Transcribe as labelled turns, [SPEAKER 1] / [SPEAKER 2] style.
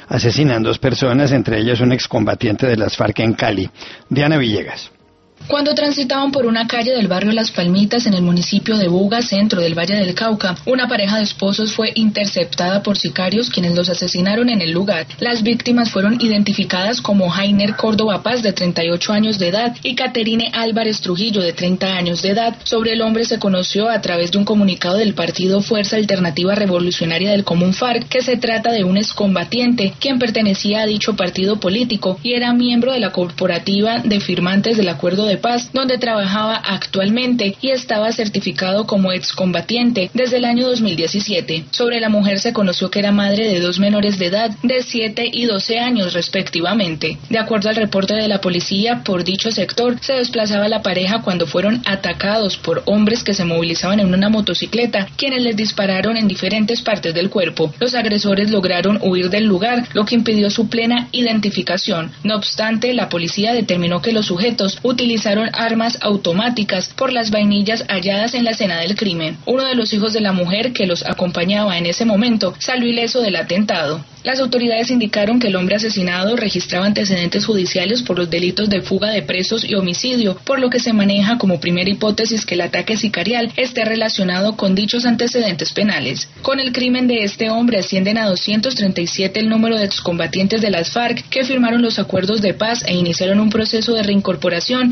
[SPEAKER 1] asesinan 2 personas, entre ellas un excombatiente de las FARC en Cali. Diana Villegas.
[SPEAKER 2] Cuando transitaban por una calle del barrio Las Palmitas en el municipio de Buga, centro del Valle del Cauca, una pareja de esposos fue interceptada por sicarios quienes los asesinaron en el lugar. Las víctimas fueron identificadas como Jainer Córdoba Paz, de 38 años de edad, y Caterine Álvarez Trujillo, de 30 años de edad. Sobre el hombre se conoció a través de un comunicado del partido Fuerza Alternativa Revolucionaria del Común FARC que se trata de un excombatiente quien pertenecía a dicho partido político y era miembro de la corporativa de firmantes del Acuerdo de Paz, donde trabajaba actualmente y estaba certificado como excombatiente desde el año 2017. Sobre la mujer se conoció que era madre de 2 menores de edad de 7 y 12 años respectivamente. De acuerdo al reporte de la policía, por dicho sector se desplazaba la pareja cuando fueron atacados por hombres que se movilizaban en una motocicleta, quienes les dispararon en diferentes partes del cuerpo. Los agresores lograron huir del lugar, lo que impidió su plena identificación. No obstante, la policía determinó que los sujetos utilizaron armas automáticas por las vainillas halladas en la escena del crimen. Uno de los hijos de la mujer que los acompañaba en ese momento salió ileso del atentado. Las autoridades indicaron que el hombre asesinado registraba antecedentes judiciales por los delitos de fuga de presos y homicidio, por lo que se maneja como primera hipótesis que el ataque sicarial esté relacionado con dichos antecedentes penales. Con el crimen de este hombre ascienden a 237 el número de excombatientes de las FARC que firmaron los acuerdos de paz e iniciaron un proceso de reincorporación